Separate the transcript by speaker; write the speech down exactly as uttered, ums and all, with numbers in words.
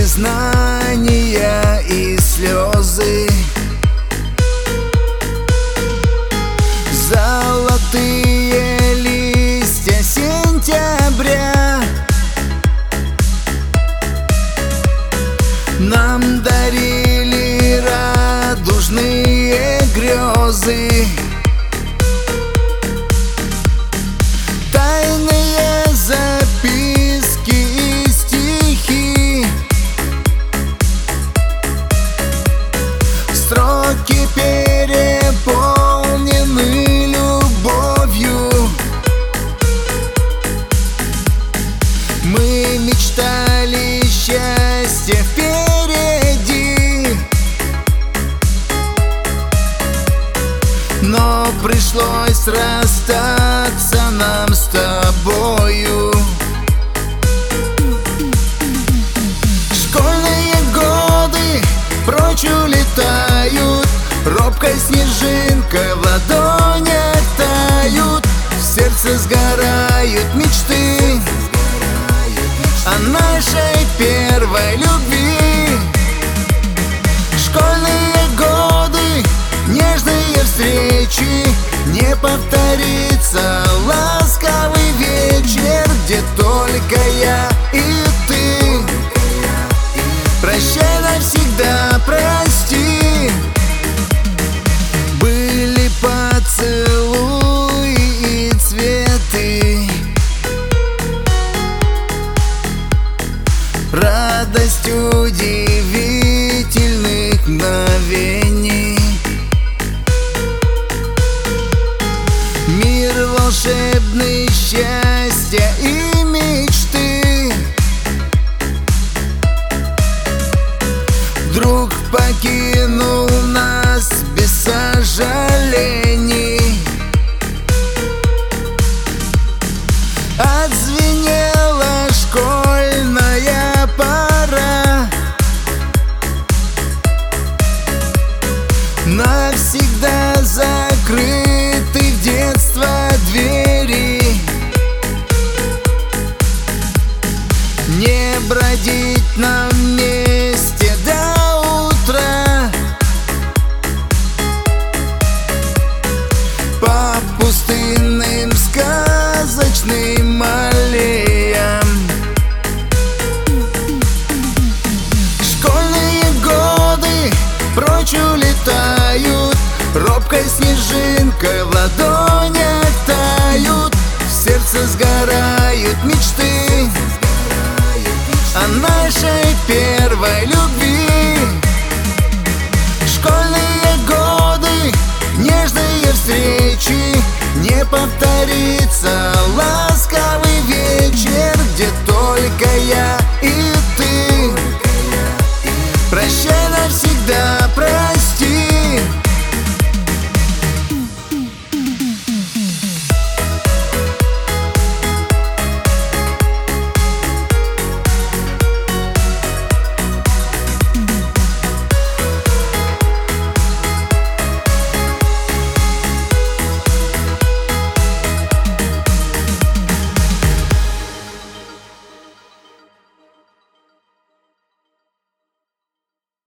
Speaker 1: знания и слезы, золотые листья сентября нам дарили радужные грезы. Тайные записки и стихи, строки переполнены любовью. Мы мечтали счастье впереди, но пришлось расстаться нам с тобою. Школьные годы прочь улетают, робкой снежинкой в ладонях тают. В сердце сгорают мечты о нашей первой любви. Школьные годы, нежные встречи, не повторится ласковый вечер, где только я и ты. Прощай навсегда, прости. Были поцелуи и цветы, радость удивительных мгновений, мир волшебный счастья и мечты. Вдруг покинул нас без сожалений, отзвенела школьная пора, навсегда закрыты в детство двери. Не бродить нам вместе до утра по пустынным сказочным аллеям. Школьные годы прочь улетают, робкой снежинкой в ладонях тают. В сердце сгорают мечты о нашей первой любви. Школьные годы, нежные встречи, не повторится ласковый вечер, где только я